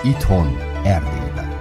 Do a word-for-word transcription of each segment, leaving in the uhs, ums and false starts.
Itthon, Erdélyben.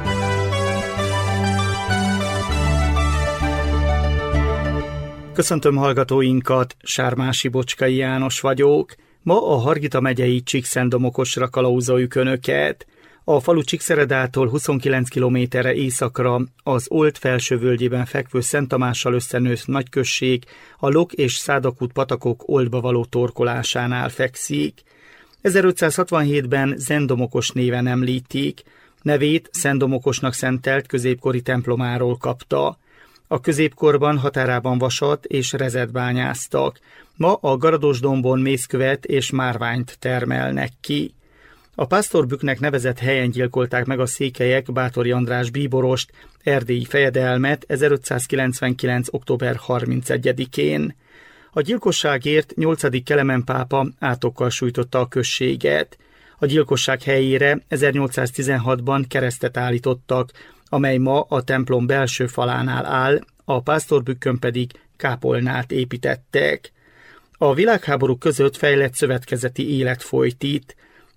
Köszöntöm hallgatóinkat, Sármási Bocskai János vagyok. Ma a Hargita megyei Csíkszentdomokosra kalauzoljuk Önöket. A falu Csíkszeredától huszonkilenc kilométerre északra az Old felsővölgyében fekvő Szent Tamással összenőtt nagyközség a Lok és Szádakút patakok Oldba való torkolásánál fekszik. ezerötszázhatvanhétben Zentdomokos néven említik. Nevét Szentdomokosnak szentelt középkori templomáról kapta. A középkorban határában vasat és rezet bányáztak. Ma a Garadosdombon mészkövet és márványt termelnek ki. A Pásztorbükknek nevezett helyen gyilkolták meg a székelyek Báthori András bíborost, erdélyi fejedelmet ezerötszázkilencvenkilenc. október harmincegyedikén. A gyilkosságért nyolcadik Kelemen pápa átokkal sújtotta a községet. A gyilkosság helyére ezernyolcszáztizenhatban keresztet állítottak, amely ma a templom belső falánál áll, a Pásztorbükkön pedig kápolnát építettek. A világháború között fejlett szövetkezeti élet folyt itt.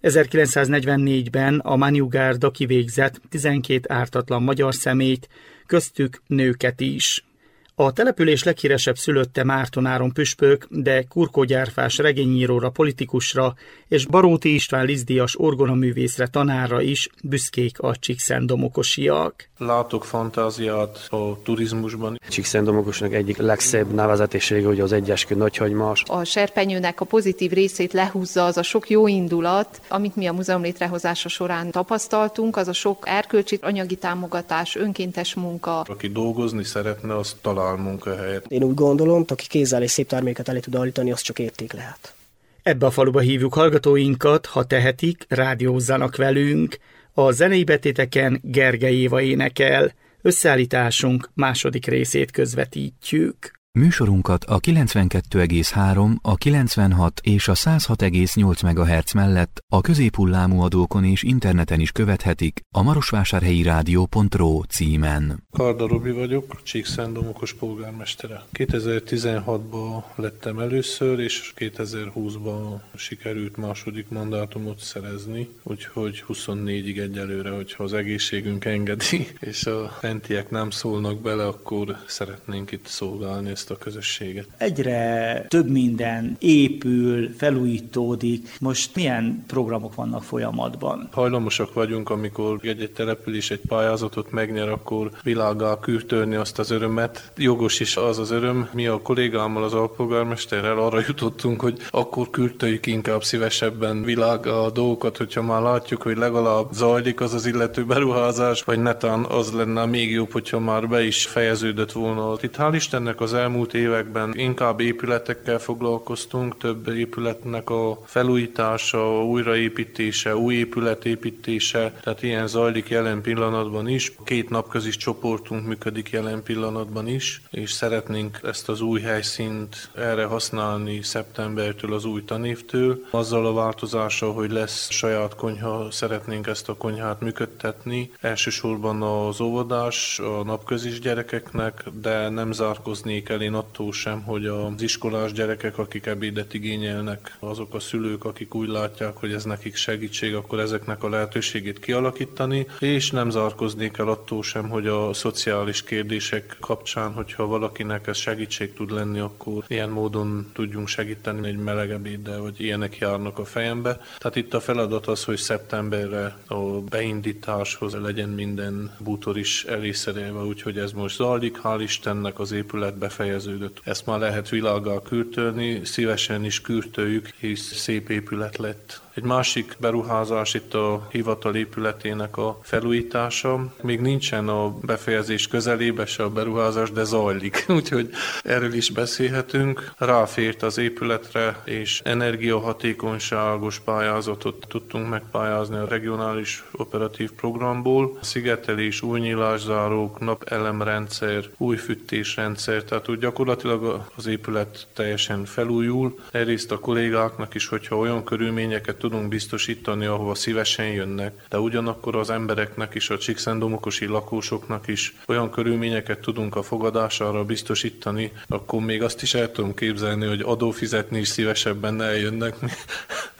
ezerkilencszáznegyvennégyben a Manjugárda kivégzett tizenkét ártatlan magyar személyt, köztük nőket is. A település leghíresebb szülötte Márton Áron püspök, de Kurkó Gyárfás regényíróra, politikusra és Baróti István Lisztdíjas orgonaművészre, tanárra is büszkék a csíkszentdomokosiak. Látok fantáziát a turizmusban. Csíkszentdomokosnak egyik legszebb nevezetessége, hogy az egyeskü nagyhagymás. A serpenyőnek a pozitív részét lehúzza az a sok jó indulat, amit mi a múzeum létrehozása során tapasztaltunk, az a sok erkölcsi, anyagi támogatás, önkéntes munka. Aki dolgozni szeretne, az talál munkahelyet. Én úgy gondolom, aki kézzel és szép terméket elé tud állítani, az csak érték lehet. Ebbe a faluba hívjuk hallgatóinkat, ha tehetik, rádiózzanak velünk. A zenei betéteken Gergely Éva énekel. Összeállításunk második részét közvetítjük. Műsorunkat a kilencvenkettő egész három, a kilencvenhat és a száz hat egész nyolc megahertz mellett a középhullámú adókon és interneten is követhetik a marosvásárhelyi rádió pont ro címen. Karda Robi vagyok, Csíkszentdomokos polgármestere. kétezer-tizenhatban lettem először, és kétezer-húszban sikerült második mandátumot szerezni, úgyhogy huszonnégyig egyelőre, hogyha az egészségünk engedi, és a fentiek nem szólnak bele, akkor szeretnénk itt szolgálni ezt a közösséget. Egyre több minden épül, felújítódik. Most milyen programok vannak folyamatban? Hajlamosak vagyunk, amikor egy-egy település egy pályázatot megnyer, akkor világgá kürtölni azt az örömet. Jogos is az az öröm. Mi a kollégámmal, az alpolgármesterrel arra jutottunk, hogy akkor kürtöljük inkább szívesebben világgá a dolgokat, hogyha már látjuk, hogy legalább zajlik az az illető beruházás, vagy netán az lenne még jobb, hogyha már be is fejeződött volna. Itt hál' Istennek az elmúlt években inkább épületekkel foglalkoztunk, több épületnek a felújítása, újraépítése, új épületépítése, tehát ilyen zajlik jelen pillanatban is. Két napközis csoportunk működik jelen pillanatban is, és szeretnénk ezt az új helyszínt erre használni szeptembertől, az új tanévtől. Azzal a változással, hogy lesz saját konyha, szeretnénk ezt a konyhát működtetni. Elsősorban az óvodás, a napközis gyerekeknek, de nem zárkoznék el én attól sem, hogy az iskolás gyerekek, akik ebédet igényelnek, azok a szülők, akik úgy látják, hogy ez nekik segítség, akkor ezeknek a lehetőségét kialakítani, és nem zárkoznék el attól sem, hogy a szociális kérdések kapcsán, hogyha valakinek ez segítség tud lenni, akkor ilyen módon tudjunk segíteni egy meleg ebéddel, vagy ilyenek járnak a fejembe. Tehát itt a feladat az, hogy szeptemberre a beindításhoz legyen minden bútor is elészerelve, úgyhogy ez most zajlik, hál' Istennek az épület befejeződött. Ezt már lehet világgá kürtölni, szívesen is kürtöljük, hisz szép épület lett. Egy másik beruházás itt a hivatal épületének a felújítása. Még nincsen a befejezés közelébe se a beruházás, de zajlik. Úgyhogy erről is beszélhetünk. Ráfért az épületre, és energiahatékonyságos pályázatot tudtunk megpályázni a regionális operatív programból. Szigetelés, új nyílászárók, napelemrendszer, új fűtésrendszer, tehát úgy gyakorlatilag az épület teljesen felújul. Egyrészt a kollégáknak is, hogyha olyan körülményeket tudunk biztosítani, ahova szívesen jönnek, de ugyanakkor az embereknek is, a csíkszentdomokosi lakósoknak is olyan körülményeket tudunk a fogadására biztosítani, akkor még azt is el tudom képzelni, hogy adófizetni is szívesebben eljönnek,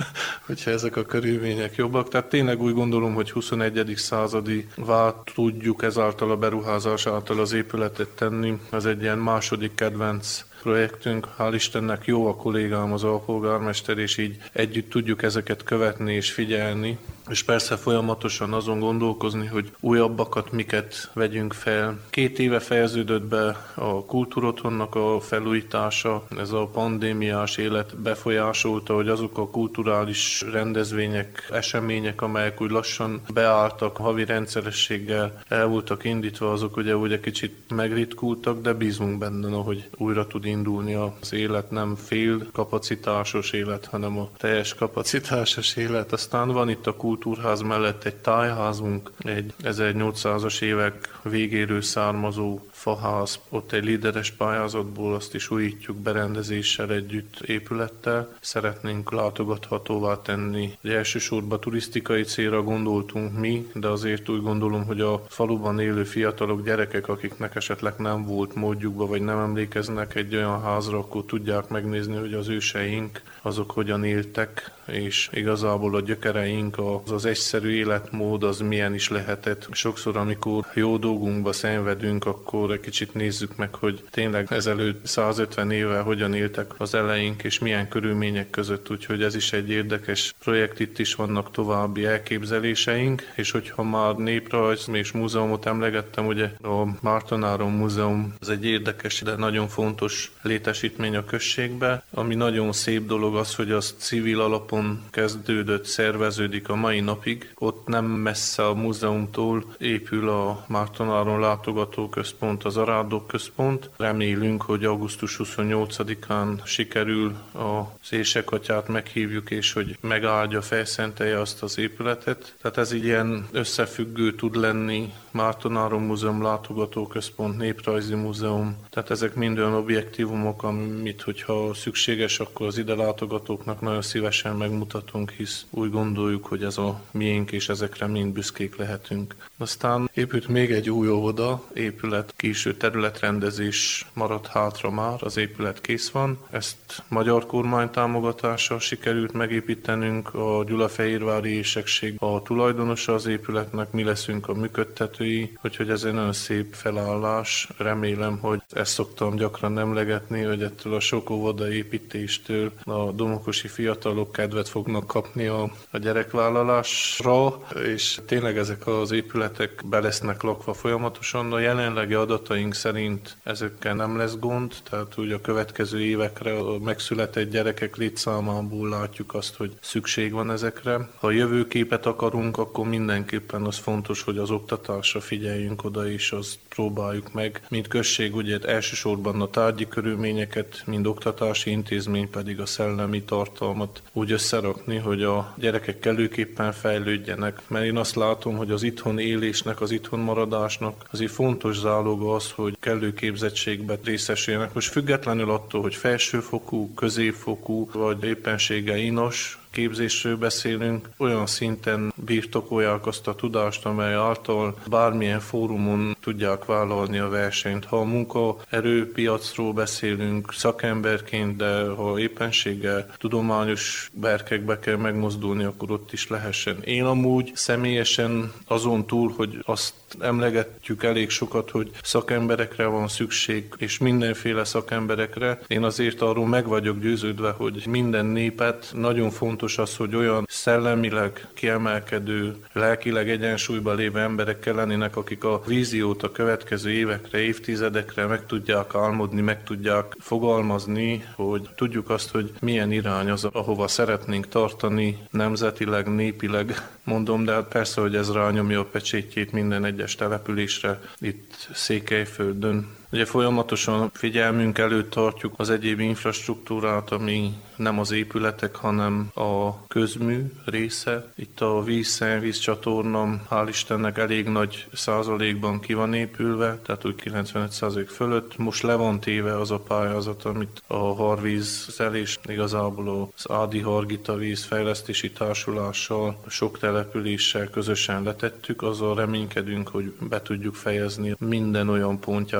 hogyha ezek a körülmények jobbak. Tehát tényleg úgy gondolom, hogy huszonegyedik századi vá tudjuk ezáltal a beruházás által az épületet tenni. Ez egy ilyen második kedvenc projektünk. Hál' Istennek jó a kollégám, az alpolgármester, és így együtt tudjuk ezeket követni és figyelni. És persze folyamatosan azon gondolkozni, hogy újabbakat miket vegyünk fel. Két éve fejeződött be a kultúrotthonnak a felújítása. Ez a pandémiás élet befolyásolta, hogy azok a kulturális rendezvények, események, amelyek úgy lassan beálltak, havi rendszerességgel el voltak indítva, azok ugye úgy egy kicsit megritkultak, de bízunk benne, hogy újra tud indulni az élet, nem fél kapacitásos élet, hanem a teljes kapacitásos élet. Aztán van itt a kultúrház mellett egy tájházunk, egy ezernyolcszázas évek végéről származó faház, ott egy líderes pályázatból, azt is újítjuk berendezéssel együtt, épülettel. Szeretnénk látogathatóvá tenni. Ugye elsősorban turisztikai célra gondoltunk mi, de azért úgy gondolom, hogy a faluban élő fiatalok, gyerekek, akiknek esetleg nem volt módjukba, vagy nem emlékeznek egy olyan házra, akkor tudják megnézni, hogy az őseink, azok hogyan éltek, és igazából a gyökereink, az, az egyszerű életmód, az milyen is lehetett. Sokszor, amikor jó dolgunkba szenvedünk, akkor egy kicsit nézzük meg, hogy tényleg ezelőtt százötven évvel hogyan éltek az eleink, és milyen körülmények között, úgyhogy ez is egy érdekes projekt, itt is vannak további elképzeléseink, és hogyha már néprajz és múzeumot emlegettem, ugye a Márton-Áron Múzeum, ez egy érdekes, de nagyon fontos létesítmény a községbe, ami nagyon szép dolog az, hogy az civil alapon kezdődött, szerveződik a mai napig. Ott nem messze a múzeumtól épül a Márton-Áron látogatóközpont, az Arádok központ. Remélünk, hogy augusztus huszonnyolcadikán sikerül az Éjsekatyát meghívjuk, és hogy megáldja, felszentelje azt az épületet. Tehát ez így ilyen összefüggő tud lenni, Márton-Áron Múzeum, látogatóközpont, Néprajzi Múzeum. Tehát ezek mind olyan objektívumok, amit, hogyha szükséges, akkor az ide látogatóknak nagyon szívesen megmutatunk, hisz úgy gondoljuk, hogy ez a miénk, és ezekre mind büszkék lehetünk. Aztán épült még egy új óvoda, épület, késő területrendezés maradt hátra már, az épület kész van. Ezt magyar kormány támogatással sikerült megépítenünk, a Gyulafehérvári Érsekség a tulajdonosa az épületnek, mi leszünk a működtetői, úgyhogy ez egy nagyon szép felállás. Remélem, hogy ezt szoktam gyakran emlegetni, hogy ettől a sok óvoda építéstől a domokosi fiatalok kedvet fognak kapni a, a gyerekvállalásra, és tényleg ezek az épületek be lesznek lakva folyamatosan. A jelenlegi adataink szerint ezekkel nem lesz gond, tehát úgy a következő évekre a megszületett gyerekek létszámából látjuk azt, hogy szükség van ezekre. Ha jövőképet akarunk, akkor mindenképpen az fontos, hogy az oktatásra figyeljünk oda, és azt próbáljuk meg. Mint község ugye elsősorban a tárgyi körülményeket, mind oktatási intézmény pedig a szellemi tartalmat úgy összerakni, hogy a gyerekek kellőképpen fejlődjenek. Mert én azt látom, hogy az itthon élésnek, az itthon maradásnak azért fontos záloga az, hogy kellő képzettségben részesüljenek. Most függetlenül attól, hogy felsőfokú, középfokú, vagy éppenséggel inos képzésről beszélünk, olyan szinten birtokolják azt a tudást, amely által bármilyen fórumon tudják vállalni a versenyt. Ha a munkaerőpiacról beszélünk szakemberként, de ha éppenséggel tudományos berkekbe kell megmozdulni, akkor ott is lehessen. Én amúgy személyesen azon túl, hogy azt emlegetjük elég sokat, hogy szakemberekre van szükség, és mindenféle szakemberekre. Én azért arról meg vagyok győződve, hogy minden népet nagyon fontos az, hogy olyan szellemileg kiemelkedő, lelkileg egyensúlyban lévő emberek lennének, akik a víziót a következő évekre, évtizedekre meg tudják álmodni, meg tudják fogalmazni, hogy tudjuk azt, hogy milyen irány az, ahova szeretnénk tartani nemzetileg, népileg. Mondom, de persze, hogy ez rányomja a pecsétjét minden egyes településre itt Székelyföldön. Ugye folyamatosan figyelmünk előtt tartjuk az egyéb infrastruktúrát, ami nem az épületek, hanem a közmű része. Itt a víz-szennyvíz csatorna, hál' Istennek elég nagy százalékban ki van épülve, tehát úgy kilencvenöt százalék fölött. Most le van téve az a pályázat, amit a Harvízzel és igazából az Ádi Hargita vízfejlesztési társulással, sok településsel közösen letettük. Azzal reménykedünk, hogy be tudjuk fejezni minden olyan pontját a településnek,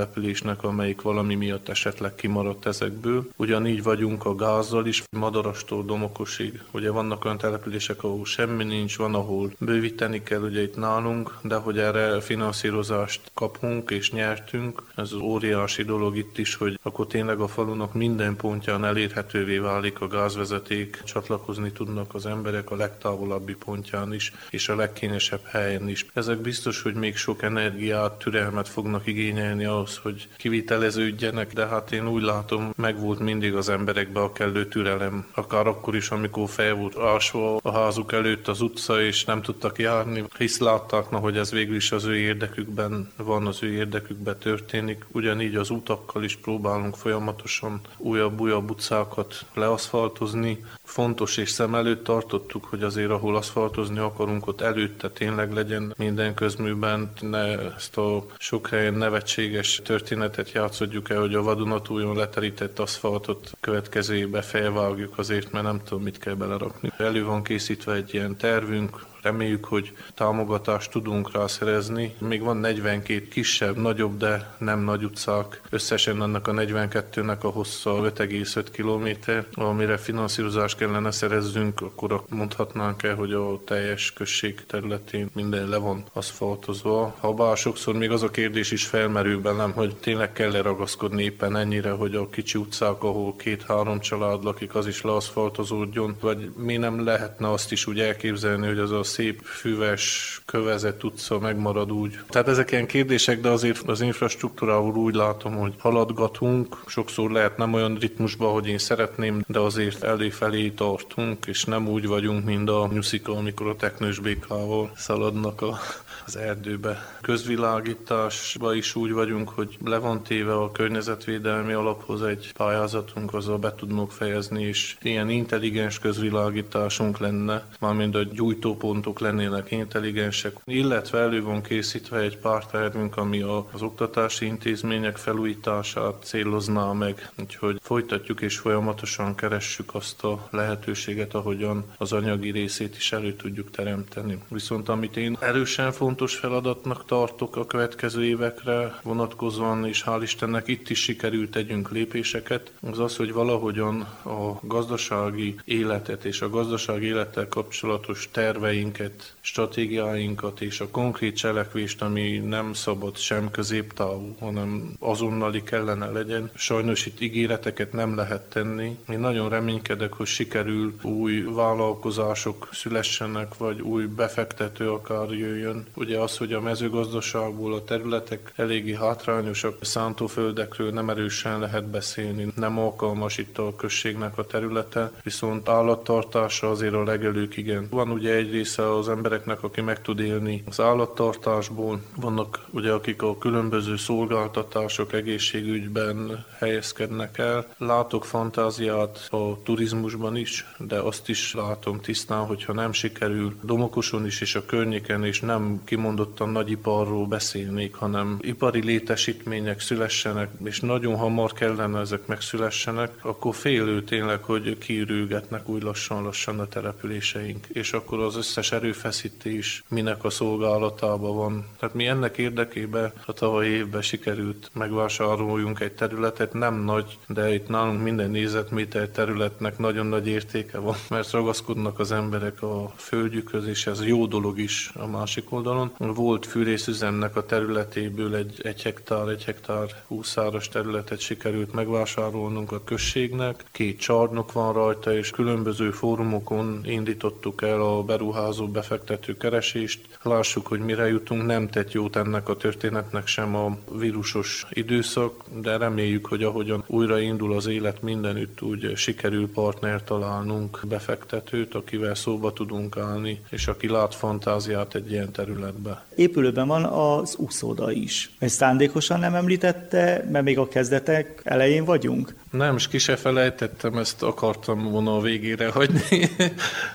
településnek, amelyik valami miatt esetleg kimaradt ezekből. Ugyanígy vagyunk a gázzal is, Madarastól Domokosig. Ugye vannak olyan települések, ahol semmi nincs, van, ahol bővíteni kell, ugye itt nálunk, de hogy erre finanszírozást kapunk és nyertünk, ez az óriási dolog itt is, hogy akkor tényleg a falunak minden pontján elérhetővé válik a gázvezeték, csatlakozni tudnak az emberek a legtávolabbi pontján is, és a legkényesebb helyen is. Ezek biztos, hogy még sok energiát, türelmet fognak igényelni ahhoz, hogy kiviteleződjenek, de hát én úgy látom, megvolt mindig az emberekbe a kellő türelem. Akár akkor is, amikor fel volt ásva a házuk előtt az utca, és nem tudtak járni, hisz látták, na, hogy ez végül is az ő érdekükben van, az ő érdekükben történik. Ugyanígy az utakkal is próbálunk folyamatosan újabb-újabb utcákat leaszfaltozni. Fontos és szem előtt tartottuk, hogy azért ahol aszfaltozni akarunk, ott előtte tényleg legyen minden közműben, ne ezt a sok helyen nevetséges történetet játszodjuk el, hogy a vadonatújon leterített aszfaltot következő évbe felvágjuk azért, mert nem tudom, mit kell belerakni. Elő van készítve egy ilyen tervünk, reméljük, hogy támogatást tudunk rá szerezni. Még van negyvenkét kisebb, nagyobb, de nem nagy utcák. Összesen ennek a negyvenkettőnek a hossza öt egész öt kilométer, amire finanszírozást kellene szerezzünk, akkor mondhatnánk el, hogy a teljes község területén minden le van aszfaltozva. Habár sokszor még az a kérdés is felmerül bennem, hogy tényleg kell-e ragaszkodni éppen ennyire, hogy a kicsi utcák, ahol két-három család lakik, az is leaszfaltozódjon, vagy mi nem lehetne azt is úgy elképzelni, hogy az a szép, füves, kövezett utca megmarad úgy. Tehát ezek ilyen kérdések, de azért az infrastruktúrával úgy látom, hogy haladgatunk. Sokszor lehet nem olyan ritmusban, hogy én szeretném, de azért előfelé tartunk, és nem úgy vagyunk, mint a nyuszika, amikor a teknős békával szaladnak a az erdőbe. Közvilágításban is úgy vagyunk, hogy le van téve a környezetvédelmi alaphoz egy pályázatunk, azzal be tudnunk fejezni, és ilyen intelligens közvilágításunk lenne, mármint a gyújtópontok lennének intelligensek, illetve elő van készítve egy pár tervünk, ami az oktatási intézmények felújítását célozná meg, úgyhogy folytatjuk és folyamatosan keressük azt a lehetőséget, ahogyan az anyagi részét is elő tudjuk teremteni. Viszont amit én erősen fontos feladatnak tartok a következő évekre vonatkozóan, és hál' Istennek itt is sikerült tegyünk lépéseket, az az, hogy valahogyan a gazdasági életet és a gazdasági élettel kapcsolatos terveinket, stratégiáinkat és a konkrét cselekvést, ami nem szabad sem középtávú, hanem azonnali kellene legyen. Sajnos itt ígéreteket nem lehet tenni. Én nagyon reménykedek, hogy sikerül új vállalkozások szülessenek, vagy új befektető akár jöjjön. Ugye az, hogy a mezőgazdaságból a területek eléggé hátrányosak, szántóföldekről nem erősen lehet beszélni, nem alkalmas itt a községnek a területe, viszont állattartása azért a legelők igen. Van ugye egy része az embereknek, aki meg tud élni az állattartásból, vannak ugye akik a különböző szolgáltatások egészségügyben helyezkednek el. Látok fantáziát a turizmusban is, de azt is látom tisztán, hogyha nem sikerül Domokoson is és a környéken, és nem kimondottan nagyiparról beszélnék, hanem ipari létesítmények szülessenek, és nagyon hamar kellene ezek megszülessenek, akkor félő tényleg, hogy kiürülgetnek úgy lassan-lassan a településeink, és akkor az összes erőfeszítés minek a szolgálatában van. Tehát mi ennek érdekében a tavalyi évben sikerült megvásároljunk egy területet, nem nagy, de itt nálunk minden négyzetméter területnek nagyon nagy értéke van, mert ragaszkodnak az emberek a földjükhöz, és ez jó dolog is a másik oldalon. Volt fűrészüzemnek a területéből egy, egy hektár, egy hektár húszáras területet sikerült megvásárolnunk a községnek. Két csarnok van rajta, és különböző fórumokon indítottuk el a beruházó befektető keresést. Lássuk, hogy mire jutunk, nem tett jót ennek a történetnek sem a vírusos időszak, de reméljük, hogy ahogyan újraindul az élet mindenütt, úgy sikerül partner találnunk, befektetőt, akivel szóba tudunk állni, és aki lát fantáziát egy ilyen területbe. Épülőben van az úszoda is. Ezt szándékosan nem említette, mert még a kezdetek elején vagyunk? Nem, és ki se felejtettem, ezt akartam volna a végére hagyni.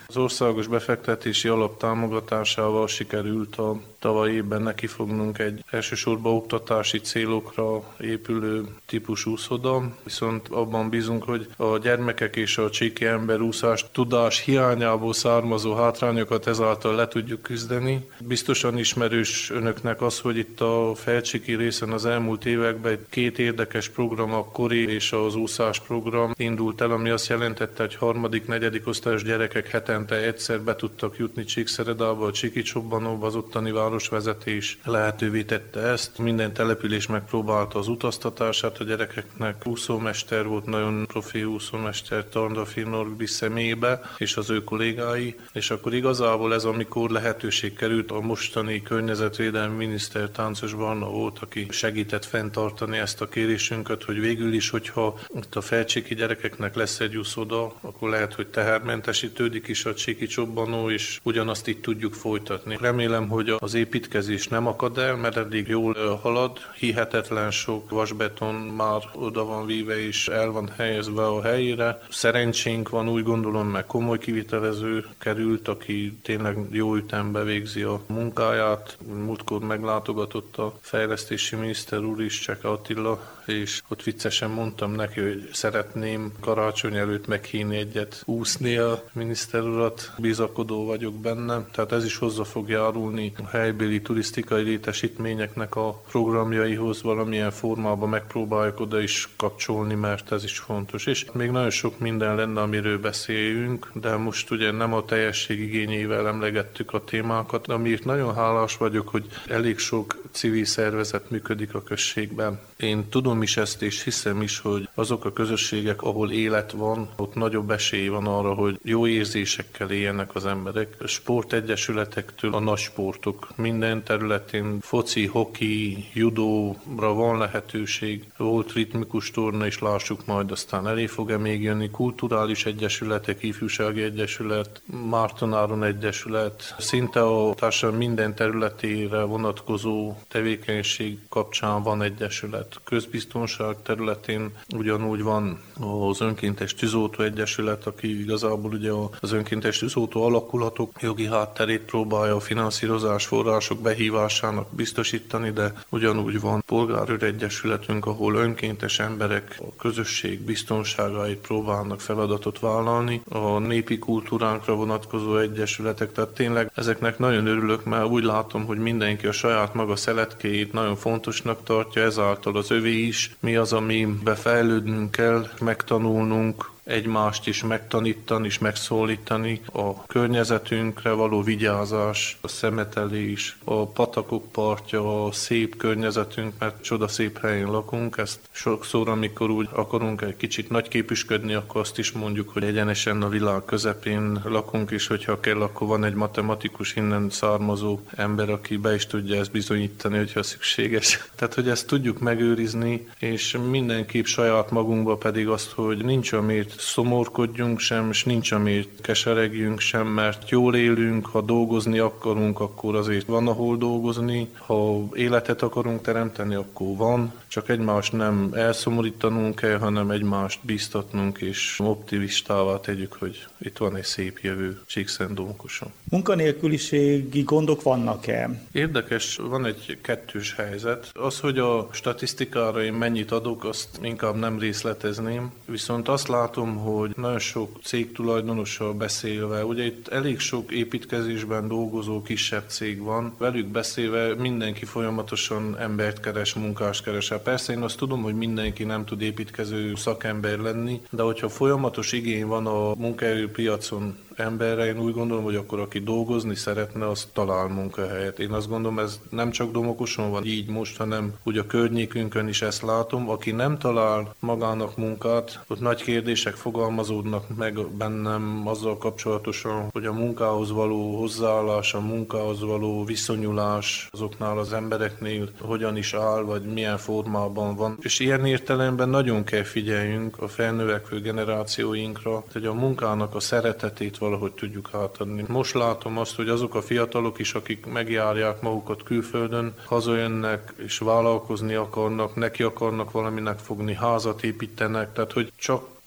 Az országos befektetési alap támogatásával sikerült a tavalyi évben nekifognunk egy elsősorban oktatási célokra épülő típusú úszoda, viszont abban bízunk, hogy a gyermekek és a csíki ember úszás tudás hiányából származó hátrányokat ezáltal le tudjuk küzdeni. Biztosan ismerős önöknek az, hogy itt a felcsiki részen az elmúlt években két érdekes program, a Kori és az úszás program indult el, ami azt jelentette, hogy harmadik, negyedik osztályos gyerekek hetente egyszer be tudtak jutni Csíkszeredába, a Csíki Csobbanóba, az ottani városvezetés lehetővé tette ezt. Minden település megpróbálta az utaztatását a gyerekeknek. Úszómester volt, nagyon profi úszómester, Tarda Finnorgdi személybe, és az ő kollégái, és akkor igazából ez, amikor lehetőség került, a mostani környezetvédelmi miniszter Táncos Barna volt, aki segített fenntartani ezt a kérésünket, hogy végül is, hogyha itt a felcsíki gyerekeknek lesz egy úszoda, akkor lehet, hogy tehermentesítődik is a Csíki Csobbanó, és ugyanazt itt tudjuk folytatni. Remélem, hogy az építkezés nem akad el, mert eddig jól halad, hihetetlen sok vasbeton már oda van víve és el van helyezve a helyére. Szerencsénk van, úgy gondolom, meg komoly kivitelező került, aki tényleg jó ütembe végzi a munkáját. Múltkor meglátogatott a fejlesztési miniszter úr is, Cseke Attila, és ott viccesen mondtam neki, hogy szeretném karácsony előtt meghívni egyet úszni a miniszter urat, bizakodó vagyok benne. Tehát ez is hozzá fog járulni a helybéli turisztikai létesítményeknek a programjaihoz, valamilyen formában megpróbáljuk oda is kapcsolni, mert ez is fontos. És még nagyon sok minden lenne, amiről beszéljünk, de most ugye nem a teljesség igényével emlegettük a témákat, amiért nagyon hálás vagyok, hogy elég sok civil szervezet működik a községben. Én tudom is ezt, és hiszem is, hogy azok a közösségek, ahol élet van, ott nagyobb esély van arra, hogy jó érzésekkel éljenek az emberek. A sportegyesületektől a nagy sportok minden területén, foci, hoki, judóra van lehetőség. Volt ritmikus torna is, lássuk majd, aztán elé fog-e még jönni. Kulturális egyesületek, ifjúsági egyesület, Mártonáron egyesület, szinte a társadalom minden területére vonatkozó tevékenység kapcsán van egyesület. Közbiztonság területén ugyanúgy van az önkéntes tűzoltó egyesület, aki igazából ugye az önkéntes tűzoltó alakulatok jogi hátterét próbálja a finanszírozás források behívásának biztosítani, de ugyanúgy van polgárőr egyesületünk, ahol önkéntes emberek a közösség biztonságáért próbálnak feladatot vállalni. A népi kultúránkra vonatkozó egyesületek, tehát tényleg ezeknek nagyon örülök, mert úgy látom, hogy mindenki a saját maga szeletkéjét nagyon fontosnak tartja, ezáltal az övé is. Mi az, amiben fejlődnünk kell, megtanulnunk, egymást is megtanítani és megszólítani, a környezetünkre való vigyázás, a szemetelés, a patakok partja, a szép környezetünk, mert csoda szép helyen lakunk. Ezt sokszor, amikor úgy akarunk egy kicsit nagyképűsködni, akkor azt is mondjuk, hogy egyenesen a világ közepén lakunk, és hogyha kell, akkor van egy matematikus innen származó ember, aki be is tudja ezt bizonyítani, hogyha szükséges. Tehát, hogy ezt tudjuk megőrizni, és mindenképp saját magunkba pedig azt, hogy nincs amiért szomorkodjunk sem, és nincs amiért keseregjünk sem, mert jól élünk, ha dolgozni akarunk, akkor azért van, ahol dolgozni, ha életet akarunk teremteni, akkor van, csak egymást nem elszomorítanunk kell, hanem egymást bíztatnunk, és optimistává tegyük, hogy itt van egy szép jövő Csíkszentdomokoson. Munkanélküliségi gondok vannak-e? Érdekes, van egy kettős helyzet. Az, hogy a statisztikára én mennyit adok, azt inkább nem részletezném, viszont azt látom, hogy nagyon sok cégtulajdonossal beszélve, ugye itt elég sok építkezésben dolgozó kisebb cég van, velük beszélve mindenki folyamatosan embert keres, munkást keres. Persze én azt tudom, hogy mindenki nem tud építkező szakember lenni, de hogyha folyamatos igény van a munkaerőpiacon emberre, én úgy gondolom, hogy akkor aki dolgozni szeretne, az talál munkahelyet. Én azt gondolom, ez nem csak Domokoson van így most, hanem úgy a környékünkön is ezt látom. Aki nem talál magának munkát, ott nagy kérdések fogalmazódnak meg bennem azzal kapcsolatosan, hogy a munkához való hozzáállás, a munkához való viszonyulás azoknál az embereknél hogyan is áll, vagy milyen formában van. És ilyen értelemben nagyon kell figyeljünk a felnövekvő generációinkra, hogy a munkának a szeretetét valahogy tudjuk átadni. Most látom azt, hogy azok a fiatalok is, akik megjárják magukat külföldön, hazajönnek és vállalkozni akarnak, neki akarnak valaminek fogni, házat építenek, tehát hogy csak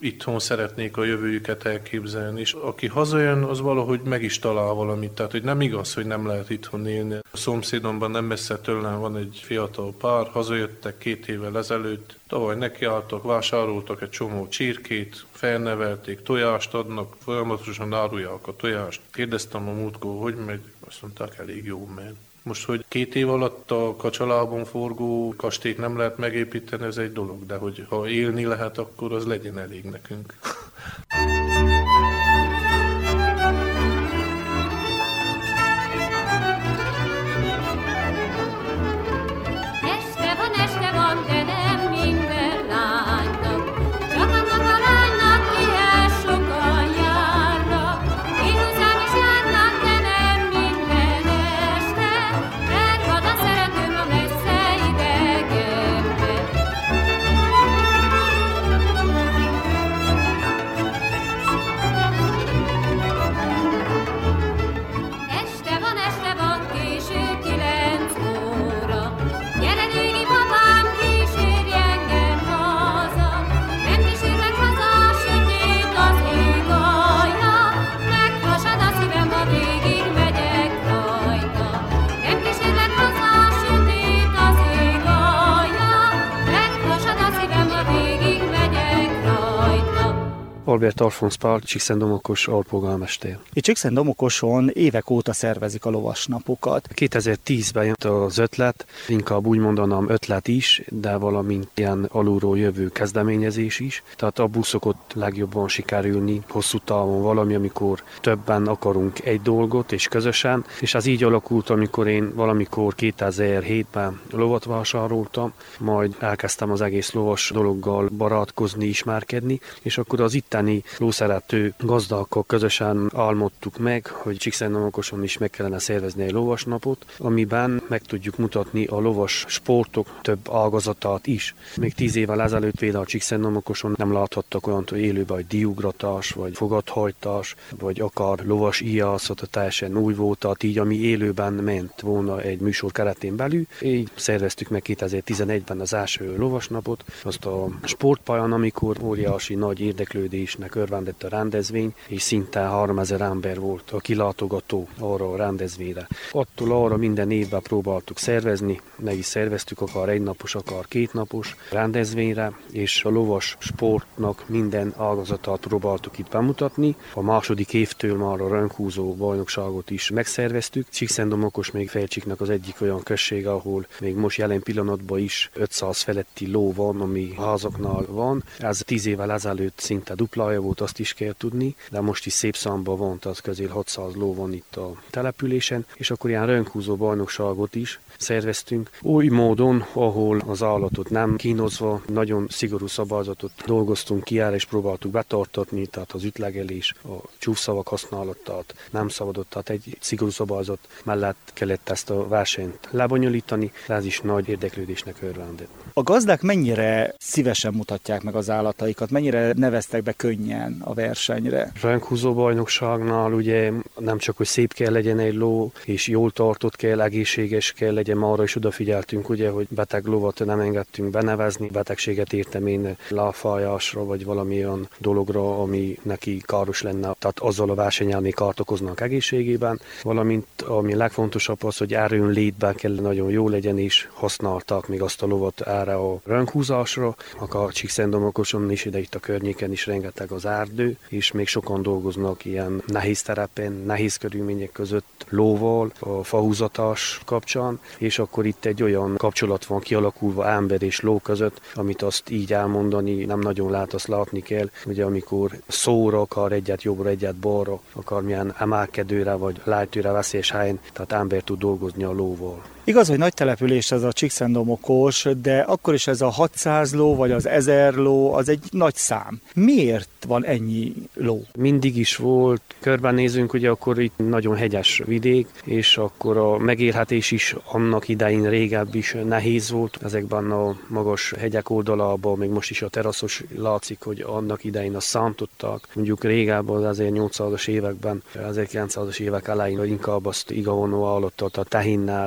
itthon szeretnék a jövőjüket elképzelni, és aki hazajön, az valahogy meg is talál valamit, tehát hogy nem igaz, hogy nem lehet itthon élni. A szomszédomban nem messze tőlem van egy fiatal pár, hazajöttek két évvel ezelőtt, tavaly nekiálltak, vásároltak egy csomó csirkét, felnevelték, tojást adnak, folyamatosan árulják a tojást. Kérdeztem a múltkor, hogy megy, azt mondták, elég jó megy. Most, hogy két év alatt a Kacsalában forgó kastélyt nem lehet megépíteni, ez egy dolog, de hogy ha élni lehet, akkor az legyen elég nekünk. Este van, este van, de nem minden lánynak, csak annak a lánynak, kihez sokan járnak. Igazán is járnak, de nem minden este, mert van a szeretőm a messze idegenben. Este van, este van, késő kilenc óra. Gyere, régi babám, kísérj engem haza. Nem kísérlek haza, sötét az ég alja. Meghasad a szívem, ha végig megyek rajta. Nem kísérlek haza, sötét az ég alja. Meghasad a szívem, ha végig megyek rajta. Albert Alfonsz Pál, Csíkszentdomokos alpolgármester. Itt Csíkszentdomokoson évek óta szervezik a lovasnapokat. kétezer-tízben jött az ötlet, inkább úgy mondanám ötlet is, de valamint ilyen alulról jövő kezdeményezés is. Tehát abból szokott legjobban sikerülni hosszú távon valami, amikor többen akarunk egy dolgot és közösen. És az így alakult, amikor én valamikor kétezer-hétben lovat vásároltam, majd elkezdtem az egész lovas dologgal barátkozni, ismerkedni, és akkor az itteni lószerető gazdákkal közösen álmodtuk meg, hogy Csíkszentdomokoson is meg kellene szervezni egy lovasnapot, amiben meg tudjuk mutatni a lovas sportok több ágazatát is. Még tíz évvel ezelőtt például Csíkszentdomokoson nem láthattak olyan, hogy élőben egy diugratás, vagy fogathajtás, vagy akár lovas íjászat, teljesen új volt, tehát így, ami élőben ment volna egy műsor keretén belül. Így szerveztük meg kétezer-tizenegyben az első lovasnapot, azt a sportpályán, amikor óriási nagy érdeklődésnek örvendett a rendezvény, és szinte háromezer ember volt a kilátogató arra a rendezvényre. Attól arra minden évben próbáltuk szervezni, meg is szerveztük akár egynapos, akár kétnapos rendezvényre, és a lovas sportnak minden ágazatát próbáltuk itt bemutatni. A második évtől már a rönkhúzó bajnokságot is megszerveztük. Csíkszentdomokos még Felcsiknak az egyik olyan község, ahol még most jelen pillanatban is ötszáz feletti ló van, ami házaknál van. Ez tíz évvel ezelőtt szinte duplája volt, azt is kell tudni, de most is szép számban van, tehát közél hatszáz ló van itt a településen, és akkor ilyen rönkhúzó bajnokságot is szerveztünk. Új módon, ahol az állatot nem kínozva, nagyon szigorú szabályzatot dolgoztunk ki el, és próbáltuk betartatni, tehát az ütlegelés, a csúszszavak használatát nem szabadott, tehát egy szigorú szabályzat mellett kellett ezt a versenyt lebonyolítani, ez is nagy érdeklődésnek örvendett. A gazdák mennyire szívesen mutatják meg az állataikat, mennyire neveztek be könnyen a versenyre? Rönkhúzó bajnokságnál ugye nem csak, hogy szép kell legyen egy ló, és jól tartott kell, egészséges kell legyen, arra is odafigyeltünk, ugye, hogy beteg lovat nem engedtünk benevezni, betegséget értem én láfájásra, vagy valami olyan dologra, ami neki káros lenne, tehát azzal a versennyel még kárt okoznak egészségében, valamint ami legfontosabb az, hogy erőn létben kell nagyon jó legyen, és használták még azt a lovat erre a rönkhúzásra, akár Csíkszentdomokoson is, ide itt a környéken is rengeteg az erdő, és még sokan dolgoznak ilyen nehéz terepen, nehéz körülmények között lóval, a fahúzatás kapcsán, és akkor itt egy olyan kapcsolat van kialakulva ember és ló között, amit azt így elmondani nem nagyon lehet, azt látni kell, ugye amikor szóra, akar egyet jobbra, egyet balra, akar milyen emelkedőre vagy lejtőre veszélyes helyen, tehát ember tud dolgozni a lóval. Igaz, hogy nagy település ez a Csíkszentdomokos, de akkor is ez a hatszáz ló, vagy az ezer ló, az egy nagy szám. Miért van ennyi ló? Mindig is volt, körbenézünk, ugye akkor itt nagyon hegyes vidék, és akkor a megélhetés is annak idején régebb is nehéz volt. Ezekben a magas hegyek oldalában, még most is a teraszos látszik, hogy annak idején azt szántottak. Mondjuk régebben az ezernyolcszázas években, ezerkilencszázas évek elején inkább azt igavonó állattal, a tehénnel, vagy ökröt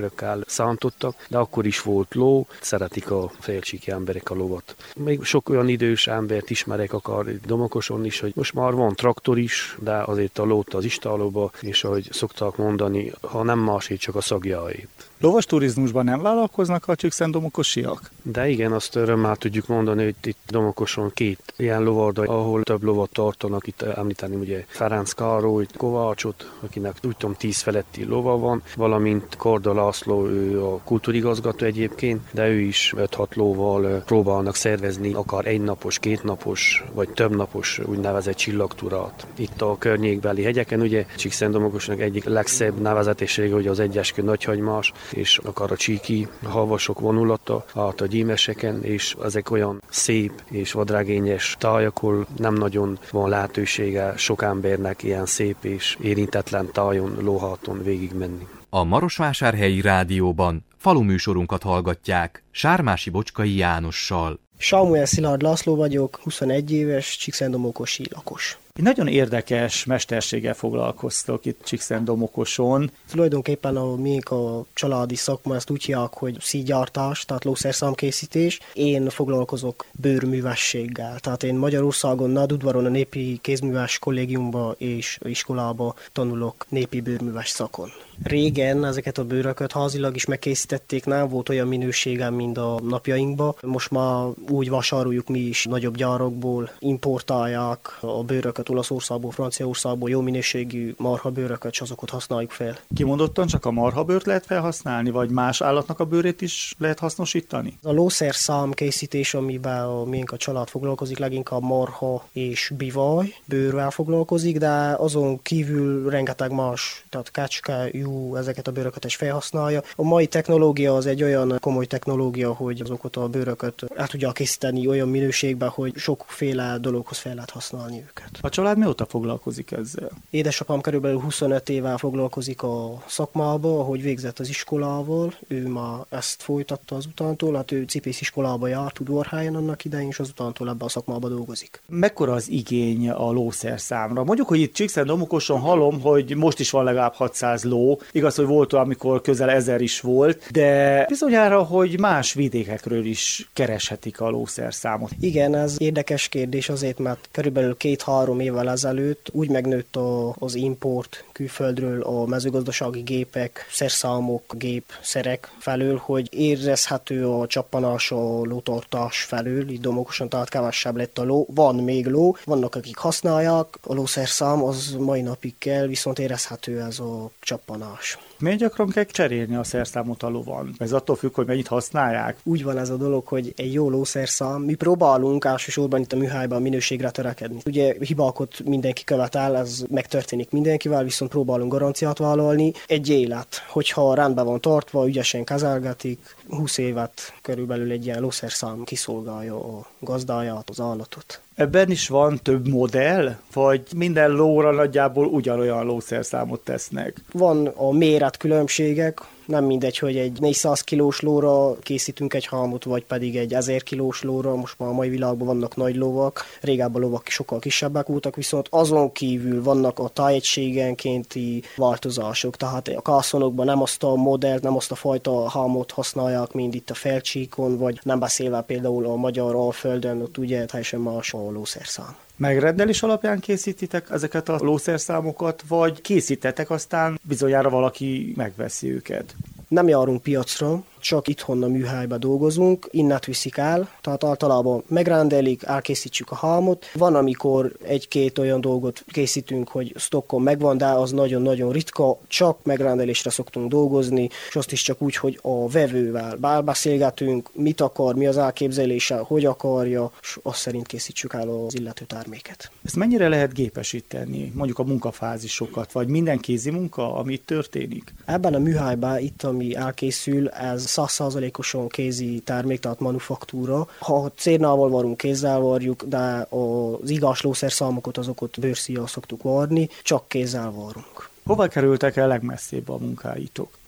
körökkel szántottak, de akkor is volt ló, szeretik a félcsíki emberek a lovat. Még sok olyan idős embert ismerek akár Domokoson is, hogy most már van traktor is, de azért a lót az istálóba, és ahogy szokták mondani, ha nem másét, csak a szagjáit. Lovas turizmusban nem vállalkoznak a csíkszentdomokosiak? De igen, azt örömmel tudjuk mondani, hogy itt Domokoson két ilyen lovarda, ahol több lovat tartanak, itt említeni ugye Ferenc Károly, Kovácsot, akinek úgy tudom tíz feletti lova van, valamint Korda László, ő a kultúrigazgató egyébként, de ő is öt-hat lóval próbálnak szervezni akár egynapos, kétnapos, vagy többnapos úgynevezett csillagtúrát. Itt a környékbeli hegyeken, ugye Csíkszentdomokosnak egyik legszebb nevezetessége, hogy az Egyeskő Nagyhagymás, és akár a csíki havasok vonulata, át a gyímeseken, és ezek olyan szép és vadregényes tájak, ahol nem nagyon van lehetősége sok embernek ilyen szép és érintetlen tájon, lóháton végigmenni. A Marosvásárhelyi Rádióban faluműsorunkat hallgatják Sármási Bocskai Jánossal. Samuel Szilárd László vagyok, huszonegy éves, csíkszentdomokosi lakos. Egy nagyon érdekes mesterséggel foglalkoztok itt Csíkszentdomokoson. Tulajdonképpen a miénk a családi szakma, ezt úgy hívják, hogy szígyártás, tehát lószerszámkészítés. Én foglalkozok bőrművességgel, tehát én Magyarországon, Nádudvaron a népi kézműves kollégiumba és iskolába tanulok népi bőrműves szakon. Régen ezeket a bőröket házilag is megkészítették, nem volt olyan minőségem, mint a napjainkban. Most már úgy vásároljuk mi is nagyobb gyárakból, importálják a bőröket Olaszországból, Franciaországból, jó minőségű marhabőröket, és azokat használjuk fel. Kimondottan csak a marhabőrt lehet felhasználni, vagy más állatnak a bőrét is lehet hasznosítani? A lószerszám készítés, amiben a miénk a család foglalkozik, leginkább marha és bivaj bőrrel foglalkozik, de azon kívül rengeteg más, tehát kecske, jú, ezeket a bőröket is felhasználja. A mai technológia az egy olyan komoly technológia, hogy azokat a bőröket el tudja készíteni olyan minőségben, hogy sokféle dologhoz fel lehet használni őket. A család mióta foglalkozik ezzel? Édesapám körülbelül huszonöt éve foglalkozik a szakmába, ahogy végzett az iskolával. Ő már ezt folytatta az utántól, hát ő cipész iskolába járt Udvarhelyen annak idején, és az utántól ebben a szakmába dolgozik. Mekkora az igény a lószerszámra? Mondjuk, hogy itt Csíkszentdomokoson hallom, hogy most is van legalább hatszáz ló. Igaz, hogy volt olyan, amikor közel ezer is volt, de bizonyára, hogy más vidékekről is kereshetik a lószerszámot. Igen, ez érdekes kérdés azért, mert körülbelül két-három évvel ezelőtt úgy megnőtt a, az import külföldről a mezőgazdasági gépek, szerszámok, gépszerek felől, hogy érezhető a csappanás a lótartás felől, így Domokoson, tehát kevesebb lett a ló. Van még ló, vannak akik használják, a lószerszám az mai napig kell, viszont érezhető ez a csappanás. Miért gyakran kell cserélni a szerszámot a lovon? Ez attól függ, hogy mennyit használják? Úgy van ez a dolog, hogy egy jó lószerszám, mi próbálunk elsősorban itt a műhelyben a minőségre törekedni. Ugye hibákat mindenki követel, ez megtörténik mindenkivel, viszont próbálunk garanciát vállalni. Egy élet, hogyha rendben van tartva, ügyesen kezelgetik, húsz évet körülbelül egy ilyen lószerszám kiszolgálja a gazdáját, az állatot. Ebben is van több modell, vagy minden lóra nagyjából ugyanolyan lószerszámot tesznek? Van a méretkülönbségek, nem mindegy, hogy egy négyszáz kilós lóra készítünk egy halmot, vagy pedig egy ezer kilós lóra. Most már a mai világban vannak nagy lovak, régebben a lovak sokkal kisebbek voltak, viszont azon kívül vannak a tájegységenkénti változások, tehát a kászonokban nem azt a modellt, nem azt a fajta halmot használják, mint itt a Felcsíkon, vagy nem beszélve például a magyar Alföldön, ott ugye teljesen más a lószerszám. Megrendelés alapján készítitek ezeket a lószerszámokat, vagy készítetek, aztán bizonyára valaki megveszi őket? Nem járunk piacra, csak itthon a műhelyben dolgozunk, innent viszik el, tehát általában megrendelik, elkészítjük a halmot. Van, amikor egy-két olyan dolgot készítünk, hogy stockon megvan, de az nagyon-nagyon ritka, csak megrendelésre szoktunk dolgozni, és azt is csak úgy, hogy a vevővel beszélgetünk, mit akar, mi az elképzelése, hogy akarja, és azt szerint készítsük el az illető terméket. Ezt mennyire lehet gépesíteni, mondjuk a munkafázisokat, vagy minden kézi munka, ami itt történik? Ebben a műhelyben, itt ami elkészül, ez száz százalékosan kézi termék, tehát manufaktúra. Ha cérnával varunk, kézzel varjuk, de az igaz lószerszámokat, azokat bőrszíjjal szoktuk varni, csak kézzel varunk. Hova kerültek el legmesszébb a munkáitok?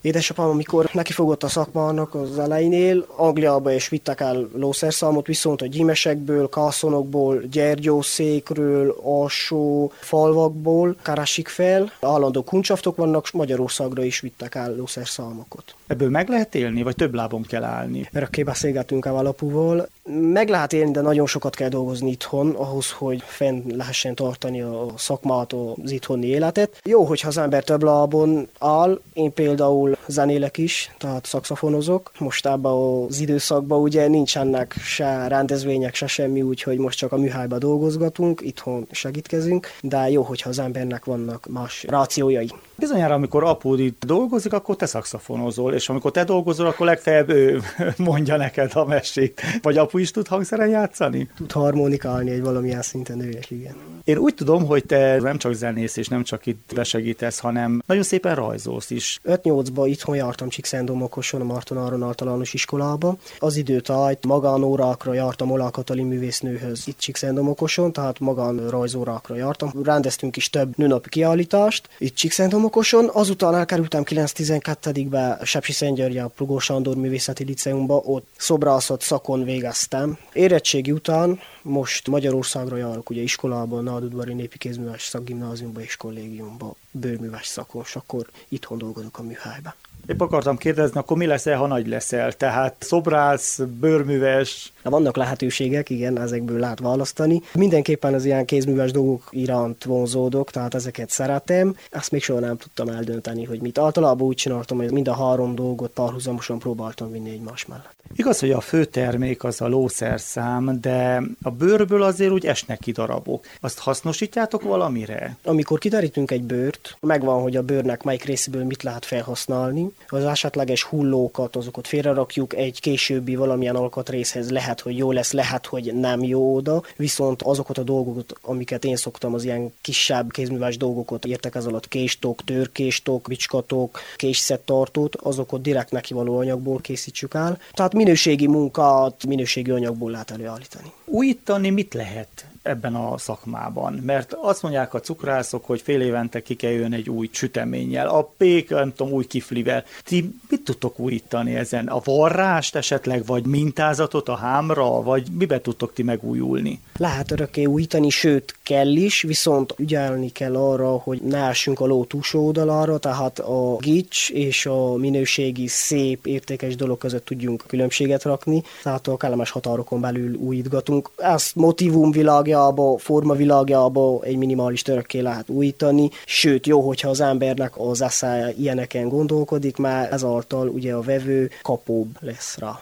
Édesapám, amikor nekifogott a szakmának az elejénél, Angliába is vittek el lószerszámot, viszont a gyímesekből, kászonokból, gyergyószékről, alsó falvakból keresik fel. Állandó kuncsaftok vannak, Magyarországra is vittek el lószerszámokat. Ebből meg lehet élni, vagy több lábon kell állni? Örökké beszélgetünk a apuval. Meg lehet élni, de nagyon sokat kell dolgozni itthon, ahhoz, hogy fenn lehessen tartani a szakmát, az itthoni életet. Jó, hogyha az ember több lábon áll. Én például zenélek is, tehát szaxofonozok. Most ebben az időszakban ugye nincsenek se rendezvények, se semmi, úgyhogy most csak a műhelyben dolgozgatunk, itthon segítkezünk, de jó, hogyha az embernek vannak más rációjai. Bizonyára, amikor apud itt dolgozik, akkor te szaxofonozol, és amikor te dolgozol, akkor legfeljebb ő mondja neked a mesét. Vagy apu is tud hangszeren játszani? Tud harmonikálni egy valamilyen szinten, ő is, igen. Én úgy tudom, hogy te nem csak zenész, és nem csak itt besegítesz, hanem nagyon szépen rajzolsz is. öt-nyolcban itthon jártam Csíkszentdomokoson, a Marton Áron általános iskolába. Az időtájt magánórákra jártam Olá Katalin művésznőhöz itt Csíkszentdomokoson, tehát magánrajzórákra jártam. Rendeztünk is több nőnapi kiállítást itt Csíkszentdomokoson. Azután elkerültem kilenc-tizenkettőbe Sepsiszentgyörgyi a Plugó Sándor Művészeti Liceumba, ott szobrászat szakon végeztem. Érettségi után most Magyarországra járok ugye iskolában, Nádudvari Népi Kézműves Szakgimnáziumba és kollégiumba, bőrműves szakon, és akkor itthon dolgozok a műhelyben. Épp akartam kérdezni, akkor mi leszel, ha nagy leszel? Tehát szobrász, bőrműves? Vannak lehetőségek, igen, ezekből lehet választani. Mindenképpen az ilyen kézműves dolgok iránt vonzódok, tehát ezeket szeretem. Ezt még soha nem tudtam eldönteni, hogy mit. Általában úgy csináltam, hogy mind a három dolgot párhuzamosan próbáltam vinni egymás mellett. Igaz, hogy a fő termék az a lószerszám, de a bőrből azért úgy esnek ki darabok. Azt hasznosítjátok valamire? Amikor kiderítünk egy bőrt, megvan, hogy a bőrnek melyik részéből mit lehet felhasználni. Az esetleges hullókat, azokat félrerakjuk egy későbbi valamilyen alkatrészhez, lehet, hogy jó lesz, lehet, hogy nem jó oda, viszont azokat a dolgokat, amiket én szoktam, az ilyen kisebb kézműves dolgokat értek ez alatt, késtok, törkéstok, bicskatok, késszettartót, azokat direkt nekivaló anyagból készítsük el. Tehát minőségi munkát, minőségi anyagból lehet előállítani. Újítani mit lehet ebben a szakmában? Mert azt mondják a cukrászok, hogy fél évente ki kell jön egy új süteménnyel, a pék, nem tudom, új kiflivel. Ti mit tudtok újítani ezen? A varrást esetleg, vagy mintázatot a hámra, vagy miben tudtok ti megújulni? Lehet örökké újítani, sőt kell is, viszont ügyelni kell arra, hogy ne essünk a ló túlsó oldalára, tehát a gics és a minőségi, szép, értékes dolog között tudjunk különbséget rakni, tehát a kellemes határokon belül újítgatunk. Ezt motivum világjába, forma világjába egy minimális örökké lehet újítani, sőt jó, hogyha az embernek az esze ilyeneken gondolkodik, mert ezáltal ugye a vevő kapóbb lesz rá.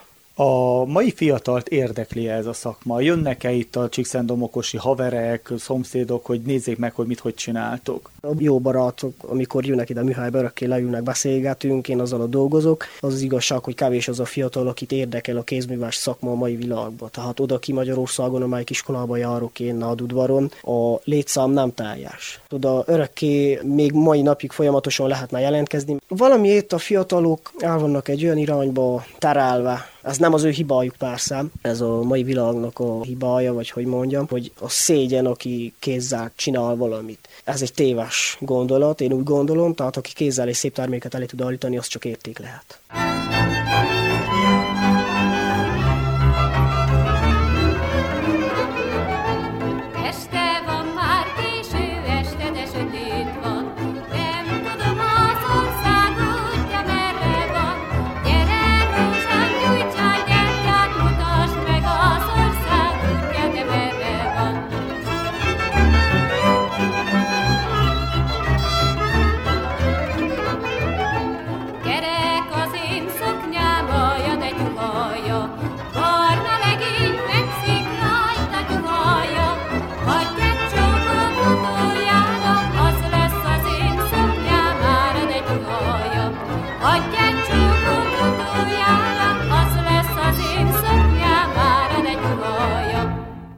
A mai fiatalt érdekli ez a szakma? Jönnek-e itt a csíkszentdomokosi haverek, szomszédok, hogy nézzék meg, hogy mit, hogy csináltok? A jó barátok, amikor jönnek ide a műhelybe, örökké leülnek, beszélgetünk, én azzal a dolgozok. Az az igazság, hogy kevés az a fiatal, akit érdekel a kézműves szakma a mai világban. Tehát oda ki Magyarországon, amelyik iskolába járok én Nádudvaron, a létszám nem teljes. Oda örökké még mai napig folyamatosan lehetne jelentkezni. Valamiért a fiatalok el vannak egy olyan irányba terelve. Ez nem az ő hibájuk persze, ez a mai világnak a hibája, vagy hogy mondjam, hogy a szégyen, aki kézzel csinál valamit. Ez egy téves gondolat, én úgy gondolom, tehát aki kézzel egy szép terméket elé tud állítani, az csak érték lehet.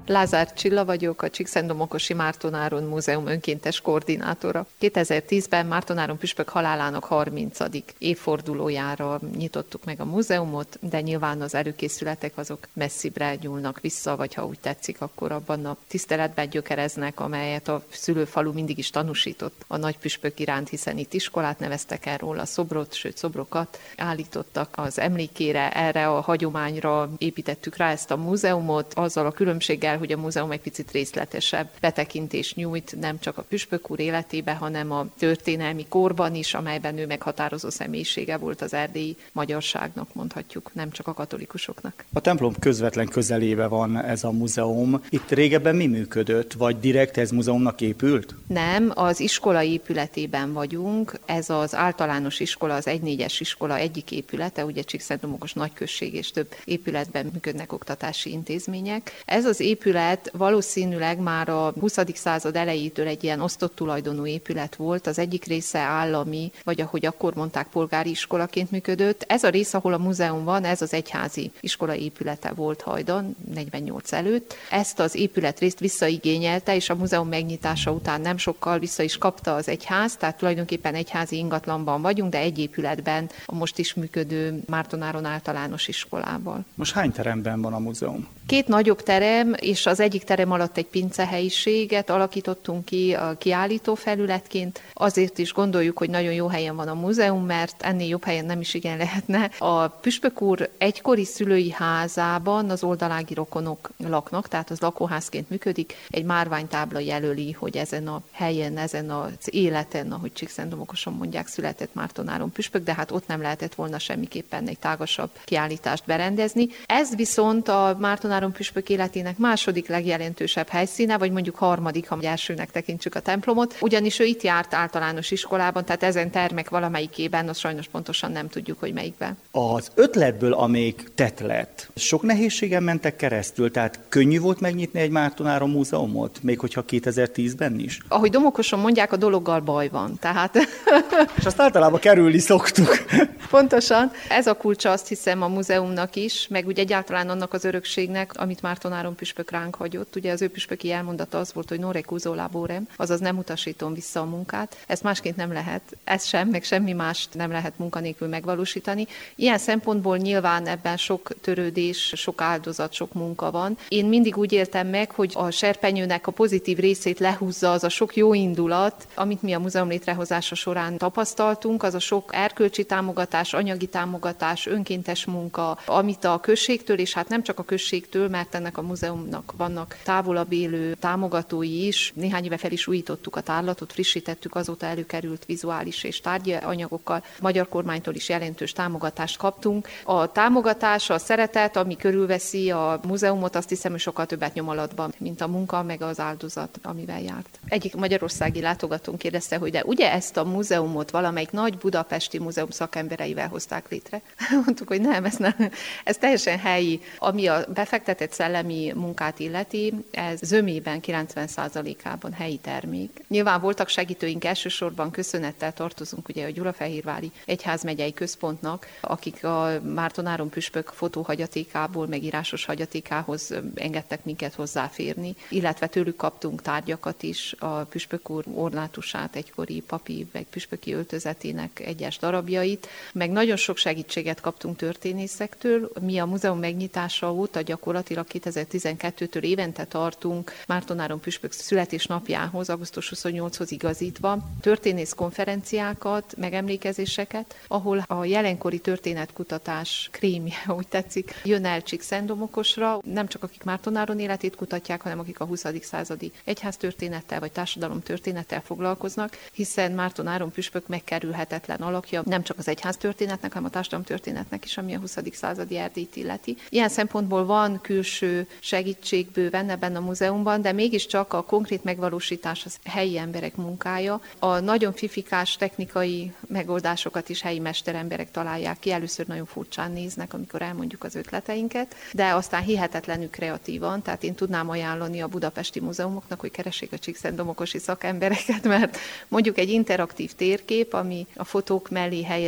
Lázár Csilla vagyok, a Csíkszentdomokosi Márton-Áron Múzeum önkéntes koordinátora. kétezer-tízben Márton-Áron püspök halálának harmincadik évfordulójára nyitottuk meg a múzeumot, de nyilván az előkészületek azok messzibre nyúlnak vissza, vagy ha úgy tetszik, akkor abban a tiszteletben gyökereznek, amelyet a szülőfalu mindig is tanúsított a nagypüspök iránt, hiszen itt iskolát neveztek el róla, szobrot, sőt szobrokat állítottak az emlékére, erre a hagyományra építettük rá ezt a múzeumot, azzal a különbséggel, hogy a múzeum egy picit részletesebb betekintést nyújt, nem csak a püspök úr életébe, hanem a történelmi korban is, amelyben ő meghatározó személyisége volt az erdélyi magyarságnak, mondhatjuk, nem csak a katolikusoknak. A templom közvetlen közelébe van ez a múzeum. Itt régebben mi működött, vagy direkt ez múzeumnak épült? Nem, az iskola épületében vagyunk, ez az általános iskola, az egy négyes iskola egyik épülete, ugye Csíkszentdomokos nagyközség és több épületben működnek oktatási intézmények. Ez az épület valószínűleg már a huszadik század elejétől egy ilyen osztott tulajdonú épület volt, az egyik része állami, vagy ahogy akkor mondták, polgári iskolaként működött. Ez a rész, ahol a múzeum van, ez az egyházi iskola épülete volt hajdan, negyvennyolc előtt. Ezt az épületrészt visszaigényelte, és a múzeum megnyitása után nem sokkal vissza is kapta az egyház, tehát tulajdonképpen egyházi ingatlanban vagyunk, de egy épületben a most is működő Márton-Áron általános iskolával. Most hány teremben van a múzeum? Két nagyobb terem, és az egyik terem alatt egy pincehelyiséget alakítottunk ki a kiállító felületként. Azért is gondoljuk, hogy nagyon jó helyen van a múzeum, mert ennél jobb helyen nem is igen lehetne. A püspök úr egykori szülői házában az oldalági rokonok laknak, tehát az lakóházként működik. Egy márványtábla jelöli, hogy ezen a helyen, ezen az életen, ahogy Csíkszentdomokoson mondják, született Márton-Áron püspök, de hát ott nem lehetett volna semmiképpen egy tágasabb kiállítást berendezni. Ez viszont a Márton-Áron püspök életének második legjelentősebb helyszíne, vagy mondjuk harmadik, ha elsőnek tekintsük a templomot, ugyanis ő itt járt általános iskolában, tehát ezen termek valamelyikében, azt sajnos pontosan nem tudjuk, hogy melyikben. Az ötletből, amíg tett lett, sok nehézségen mentek keresztül, tehát könnyű volt megnyitni egy Márton-Áron múzeumot, még hogyha kétezer-tízben is? Ahogy Domokoson mondják, a dologgal baj van, tehát... És azt általában kerülni szoktuk. Pontosan. Ez a kulcsa, azt hiszem, a múzeumnak is, meg úgy egyáltalán annak az örökségnek, amit Márton-Áron püspök ránk hagyott. Ugye az ő püspöki elmondata az volt, hogy non recuso laborem, azaz nem utasítom vissza a munkát. Ezt másként nem lehet. Ez sem, meg semmi mást nem lehet munkanélkül megvalósítani. Ilyen szempontból nyilván ebben sok törődés, sok áldozat, sok munka van. Én mindig úgy éltem meg, hogy a serpenyőnek a pozitív részét lehúzza az a sok jó indulat, amit mi a múzeum létrehozása során tapasztaltunk, az a sok erkölcsi támogatás, anyagi támogatás, önkéntes munka, amit a községtől, és hát nem csak a községtől, mert ennek a múzeumnak vannak távolabb élő támogatói is. Néhány éve fel is újítottuk a tárlatot, frissítettük, azóta előkerült vizuális és tárgyi anyagokkal. Magyar kormánytól is jelentős támogatást kaptunk. A támogatás, a szeretet, ami körülveszi a múzeumot, azt hiszem, hogy sokkal többet nyom alatban, mint a munka, meg az áldozat, amivel járt. Egyik magyarországi látogatónk kérdezte, hogy de ugye ezt a múzeumot valamelyik nagy budapesti múzeum szakembereivel hozták létre? Mondtuk, hogy nem, ez, nem, ez teljesen helyi. Ami a befektetett szellemi munkát illeti, ez zömében kilencven százalékában helyi termék. Nyilván voltak segítőink, elsősorban köszönettel tartozunk ugye a Gyulafehérvári Egyházmegyei Központnak, akik a Márton-Áron püspök fotóhagyatékából, meg írásos hagyatékához engedtek minket hozzáférni, illetve tőlük kaptunk tárgyakat is, a püspök úr ornátusát, egykori papi, meg püspöki öltözetének egyes darabjait, meg nagyon sok segítséget kaptunk történészektől. Mi a múzeum megnyitása óta gyakorlatilag kétezer-tizenkettőtől évente tartunk Márton-Áron püspök születésnapjához, augusztus huszonnyolcadikánhoz igazítva történész konferenciákat, megemlékezéseket, ahol a jelenkori történetkutatás krémje, úgy tetszik, jön el Csíkszentdomokosra, nem csak akik Márton-Áron életét kutatják, hanem akik a huszadik századi egyháztörténettel vagy társadalomtörténettel foglalkoznak, hiszen Márton-Áron püspök megkerülhetetlen alakja, nem csak az egyháztörténetnek, hanem a társadalomtörténetnek is, ami a huszadik századi Erdélyt illeti. Ilyen szempontból van külső segítség bőven ebben a múzeumban, de mégiscsak a konkrét megvalósítás az helyi emberek munkája. A nagyon fifikás technikai megoldásokat is helyi mesteremberek találják ki, először nagyon furcsán néznek, amikor elmondjuk az ötleteinket, de aztán hihetetlenül kreatívan, tehát én tudnám ajánlani a budapesti múzeumoknak, hogy keressék a csíkszentdomokosi szakembereket, mert mondjuk egy interaktív térkép, ami a fotók mellé helyezett kis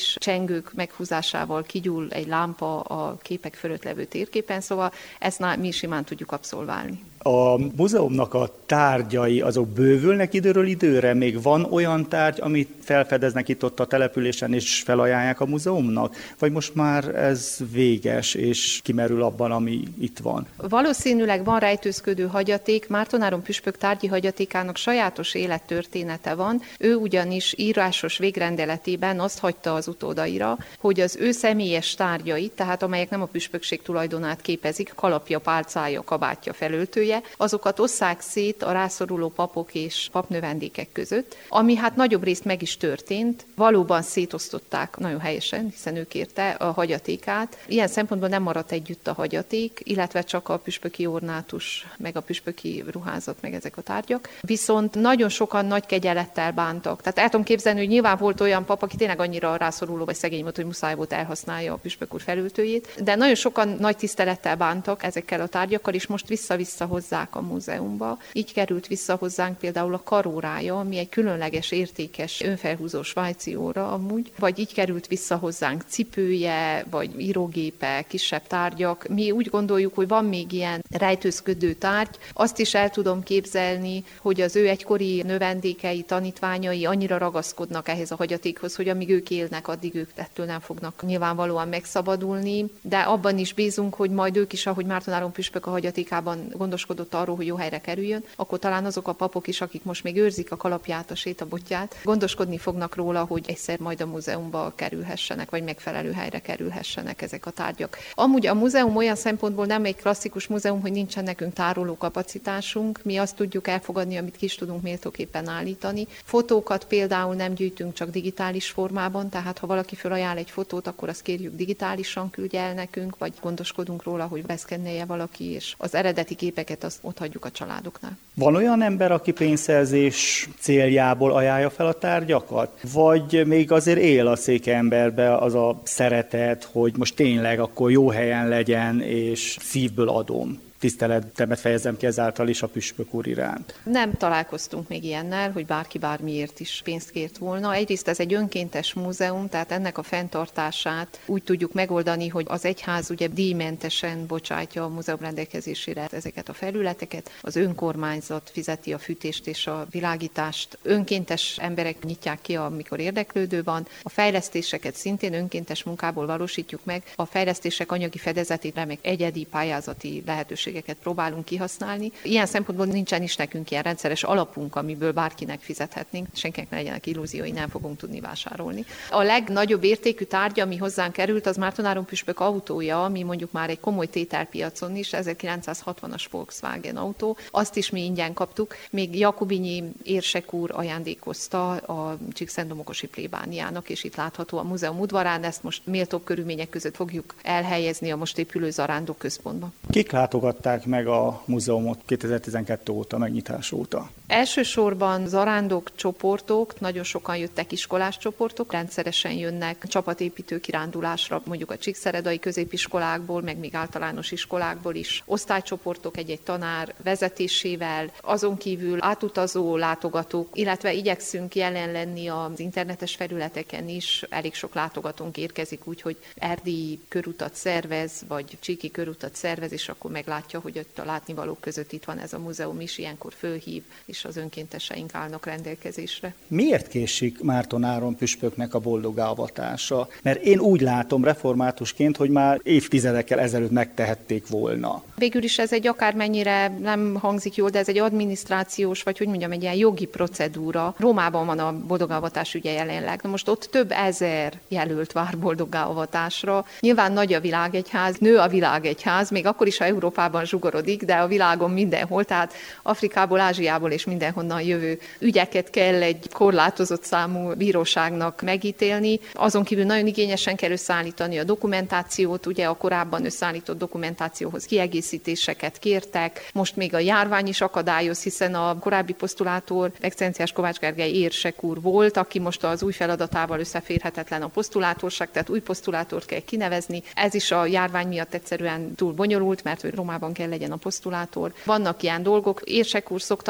kis csengők meghúzásával kigyúl egy lámpa a képek fölött levő térképen, szóval ezt mi simán tudjuk abszolválni. A múzeumnak a tárgyai azok bővülnek időről időre? Még van olyan tárgy, amit felfedeznek itt ott a településen és felajánlják a múzeumnak? Vagy most már ez véges és kimerül abban, ami itt van? Valószínűleg van rejtőzködő hagyaték. Márton püspök tárgyi hagyatékának sajátos élettörténete van. Ő ugyanis írásos végrendeletében azt hagyta az utódaira, hogy az ő személyes tárgyait, tehát amelyek nem a püspökség tulajdonát képezik, kalapja, pálcája, kabátja, felöltője, azokat osszák szét a rászoruló papok és papnövendékek között, ami hát nagyobb részt meg is történt. Valóban szétosztották nagyon helyesen, hiszen ő kérte a hagyatékát. Ilyen szempontból nem maradt együtt a hagyaték, illetve csak a püspöki ornátus, meg a püspöki ruházat, meg ezek a tárgyak. Viszont nagyon sokan nagy kegyelettel bántak. Tehát el tudom képzelni, hogy nyilván volt olyan pap, aki tényleg annyira rászoruló vagy szegény volt, hogy muszáj volt elhasználja a püspök úr felöltőjét, de nagyon sokan nagy tisztelettel bántak ezekkel a tárgyakkal, és most vissza-vissza hozzák a múzeumba. Így került vissza hozzánk például a karórája, ami egy különleges, értékes, önfelhúzó svájci óra amúgy, vagy így került vissza hozzánk cipője, vagy írógépe, kisebb tárgyak. Mi úgy gondoljuk, hogy van még ilyen rejtőzködő tárgy. Azt is el tudom képzelni, hogy az ő egykori növendékei, tanítványai annyira ragaszkodnak ehhez a hagyatékhoz, hogy amíg ők élnek, addig ők ettől nem fognak nyilvánvalóan megszabadulni, de abban is bízunk, hogy majd ők is, ahogy Márton Áron püspök a hagyatékában gondoskodott arról, hogy jó helyre kerüljön, akkor talán azok a papok is, akik most még őrzik a kalapját, a sétabotját, gondoskodni fognak róla, hogy egyszer majd a múzeumba kerülhessenek, vagy megfelelő helyre kerülhessenek ezek a tárgyak. Amúgy a múzeum olyan szempontból nem egy klasszikus múzeum, hogy nincsen nekünk tároló kapacitásunk, mi azt tudjuk elfogadni, amit ki is tudunk méltóképpen állítani. Fotókat például nem gyűjtünk csak digitális formában, tehát ha valaki felajánl egy fotót, akkor azt kérjük digitálisan küldje el nekünk, vagy gondoskodunk róla, hogy beszkennelje valaki, és az eredeti képeket azt ott hagyjuk a családoknál. Van olyan ember, aki pénzszerzés céljából ajánlja fel a tárgyakat? Vagy még azért él a székelyemberbe az a szeretet, hogy most tényleg akkor jó helyen legyen, és szívből adom? Tiszteletemet fejezem ki ezáltal is a püspök úr iránt. Nem találkoztunk még ilyennel, hogy bárki bármiért is pénzt kért volna. Egyrészt ez egy önkéntes múzeum, tehát ennek a fenntartását úgy tudjuk megoldani, hogy az egyház ugye díjmentesen bocsátja a múzeum rendelkezésére ezeket a felületeket, az önkormányzat fizeti a fűtést és a világítást, önkéntes emberek nyitják ki, amikor érdeklődő van, a fejlesztéseket szintén önkéntes munkából valósítjuk meg, a fejlesztések anyagi fedezetét remek egyedi pályázati lehetőség próbálunk kihasználni. Ilyen szempontból nincsen is nekünk ilyen rendszeres alapunk, amiből bárkinek fizethetnénk. Senkinek ne legyenek illúziói, nem fogunk tudni vásárolni. A legnagyobb értékű tárgya, ami hozzánk került, az Márton Áron püspök autója, ami mondjuk már egy komoly tételpiacon is, ezerkilencszázhatvanas Volkswagen autó. Azt is mi ingyen kaptuk. Még Jakubinyi érsek úr ajándékozta a Csíkszentdomokosi plébániának, és itt látható a múzeum udvarán. Ezt most méltóbb körülmények között fogjuk elhelyezni a most épülő Zarándok központba. Kik látogatták meg a múzeumot kétezer-tizenkettő óta, megnyitás óta? Elsősorban zarándok csoportok, nagyon sokan jöttek iskolás csoportok, rendszeresen jönnek csapatépítő kirándulásra, mondjuk a csíkszeredai középiskolákból, meg még általános iskolákból is. Osztálycsoportok egy-egy tanár vezetésével, azon kívül átutazó látogatók, illetve igyekszünk jelen lenni az internetes felületeken is. Elég sok látogatónk érkezik úgy, hogy erdélyi körutat szervez, vagy csíki körutat szervez, és akkor meglátja, hogy ott a látnivalók között itt van ez a múzeum is, ilyenkor fölhív, és az önkénteseink állnak rendelkezésre. Miért késik Márton Áron püspöknek a boldogávatása? Mert én úgy látom reformátusként, hogy már évtizedekkel ezelőtt megtehették volna. Végül is ez egy akármennyire nem hangzik jól, de ez egy adminisztrációs, vagy hogy mondjam, egy ilyen jogi procedúra. Rómában van a boldogávatás ügye jelenleg. Na most ott több ezer jelölt vár boldogávatásra. Nyilván nagy a világegyház, nő a világegyház, még akkor is, ha Európában zsugorodik, de a világon mindenhol, tehát Afrikából, Ázsiából és mindenhonnan jövő ügyeket kell egy korlátozott számú bíróságnak megítélni. Azon kívül nagyon igényesen kell összeállítani a dokumentációt, ugye a korábban összeállított dokumentációhoz kiegészítéseket kértek. Most még a járvány is akadályoz, hiszen a korábbi posztulátor, excellenciás Kovács Gergely érsek úr volt, aki most az új feladatával összeférhetetlen a posztulátorság, tehát új posztulátort kell kinevezni. Ez is a járvány miatt egyszerűen túl bonyolult, mert hogy Rómában kell legyen a posztulátor. Vannak ilyen dolgok, érsek úr szokta mondani,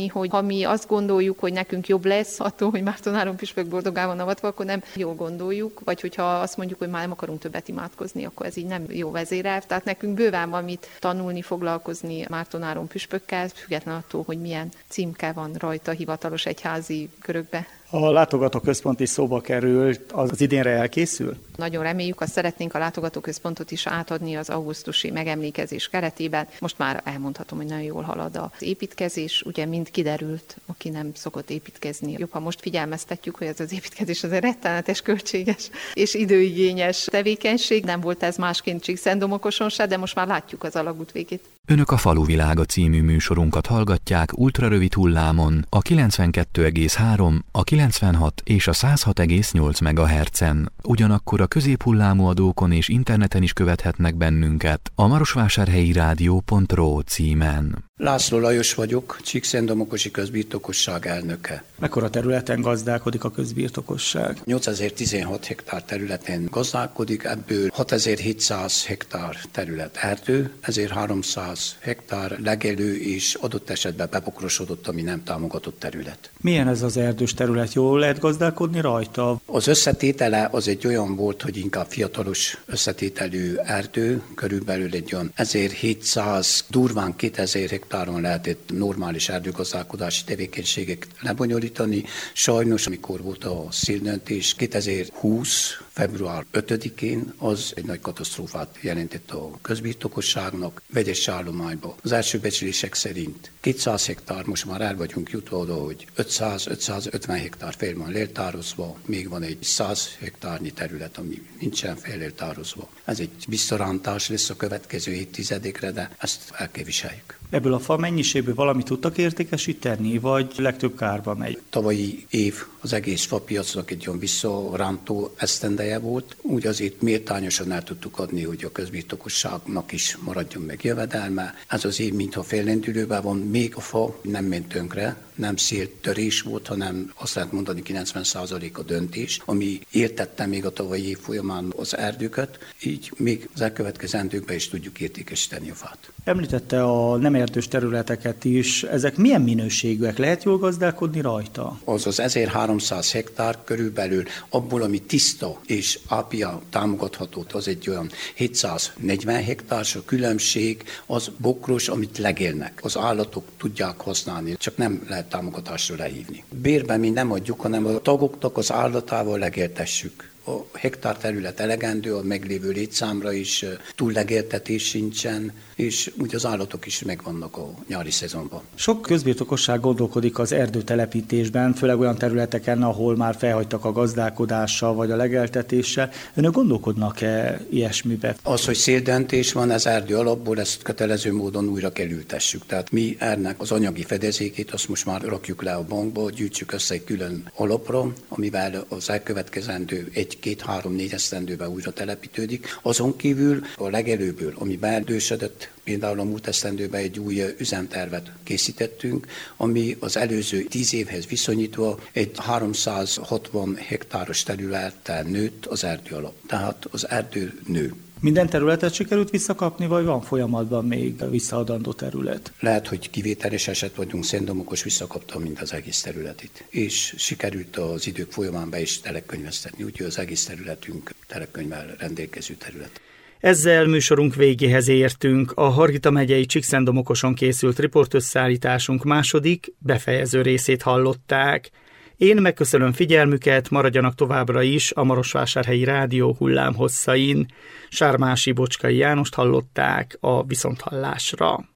mondani, hogy ha mi azt gondoljuk, hogy nekünk jobb lesz attól, hogy Márton püspök boldogá van avatva, akkor nem jól gondoljuk, vagy hogyha azt mondjuk, hogy már nem akarunk többet imádkozni, akkor ez így nem jó vezérelv. Tehát nekünk bőven van mit tanulni, foglalkozni Márton püspökkel, független attól, hogy milyen címke van rajta hivatalos egyházi körökbe. A látogatóközpont is szóba került, az, az idénre elkészül? Nagyon reméljük, azt szeretnénk a látogatóközpontot is átadni az augusztusi megemlékezés keretében. Most már elmondhatom, hogy nagyon jól halad az építkezés, ugye mind kiderült, aki nem szokott építkezni. Jobb, ha most figyelmeztetjük, hogy ez az építkezés az egy rettenetes, költséges és időigényes tevékenység. Nem volt ez másként Csíkszentdomokoson se, de most már látjuk az alagút végét. Önök a Faluvilága című műsorunkat hallgatják ultrarövid hullámon a kilencvenkettő egész három, a kilencvenhat és a száz hat egész nyolc megahertzen. Ugyanakkor a középhullámú adókon és interneten is követhetnek bennünket a marosvásárhelyi rádió pont ro címen. László Lajos vagyok, Csíkszentdomokosi közbirtokosság elnöke. Mekkora területen gazdálkodik a közbirtokosság? nyolcezer-tizenhat hektár területen gazdálkodik, ebből hatezer-hétszáz hektár terület erdő, ezerháromszáz hektár legelő és adott esetben bepokrosodott, ami nem támogatott terület. Milyen ez az erdős terület? Jól lehet gazdálkodni rajta? Az összetétele az egy olyan volt, hogy inkább fiatalos összetételű erdő, körülbelül egy olyan ezerhétszáz, durván kétezer hektáron lehetett normális erdőgazdálkodási tevékenységek lebonyolítani. Sajnos, amikor volt a széldöntés kétezer-húsz. február ötödikén, az egy nagy katasztrófát jelentett a közbirtokosságnak, vegyes állományba. Az első becslések szerint kétszáz hektár, most már el vagyunk jutva oda, hogy ötszáz-ötszázötven hektár fel van léltározva, még van egy száz hektárnyi terület, ami nincsen felléltározva. Ez egy visszarántás lesz a következő évtizedekre, de ezt el kell viseljük. Ebből a fa mennyiségből valamit tudtak értékesíteni, vagy legtöbb kárba megy? Tavalyi év az egész fapiacnak egy olyan visszarántó esztendeje volt, úgy azért méltányosan el tudtuk adni, hogy a közbirtokosságnak is maradjon meg jövedelme. Ez az év mintha fellendülőben van, még a fa nem ment tönkre, nem széltörés volt, hanem azt lehet mondani kilencven százalék a döntés, ami értette még a tavalyi év folyamán az erdőket, így még az elkövetkezendőkben is tudjuk értékesíteni a fát. Említette a nem erdős területeket is, ezek milyen minőségűek? Lehet jól gazdálkodni rajta? Az az ezerháromszáz hektár körülbelül abból, ami tiszta és ápia támogatható, az egy olyan hétszáznegyven hektár, a különbség az bokros, amit legélnek. Az állatok tudják használni, csak nem lehet támogatásra lehívni. Bérben mi nem adjuk, hanem a tagoknak az állatával legéltessük. A hektár terület elegendő, a meglévő létszámra is túllegéltetés sincsen, és úgy az állatok is megvannak a nyári szezonban. Sok közbirtokosság gondolkodik az erdőtelepítésben, főleg olyan területeken, ahol már felhagytak a gazdálkodással vagy a legeltetéssel. Önök gondolkodnak-e ilyesmibe? Az, hogy széldöntés van, ez erdő alapból, ezt kötelező módon újra kell ültessük. Tehát mi ennek az anyagi fedezékét, azt most már rakjuk le a bankba, gyűjtsük össze egy külön alapra, amivel az elkövetkezendő egy két-három-négy esztendőben újra telepítődik. Azon kívül a legelőbből, ami beerdősödött, például a múlt esztendőben egy új üzemtervet készítettünk, ami az előző tíz évhez viszonyítva egy háromszázhatvan hektáros területen nőtt az erdő alap. Tehát az erdő nő. Minden területet sikerült visszakapni, vagy van folyamatban még visszaadandó terület? Lehet, hogy kivételes eset vagyunk, Szentdomokos visszakapta mind az egész területét. És sikerült az idők folyamán be is telekönyveztetni, úgyhogy az egész területünk telekönyvvel rendelkező terület. Ezzel műsorunk végéhez értünk. A Hargita megyei Csíkszentdomokoson készült riportösszállításunk második, befejező részét hallották. Én megköszönöm figyelmüket, maradjanak továbbra is a Marosvásárhelyi Rádió hullámhosszain. Sármási Bocskai Jánost hallották a viszonthallásra.